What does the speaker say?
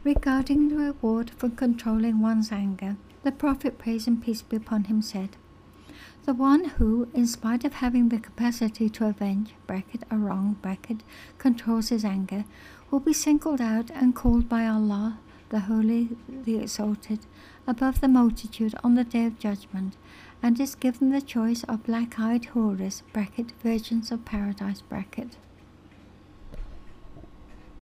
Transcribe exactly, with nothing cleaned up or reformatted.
Regarding the reward for controlling one's anger, the Prophet, praise and peace be upon him, said, "The one who, in spite of having the capacity to avenge bracket, a wrong bracket, controls his anger, will be singled out and called by Allah, the Holy, the Exalted, above the multitude on the Day of Judgment, and is given the choice of black-eyed houris bracket, virgins of paradise bracket."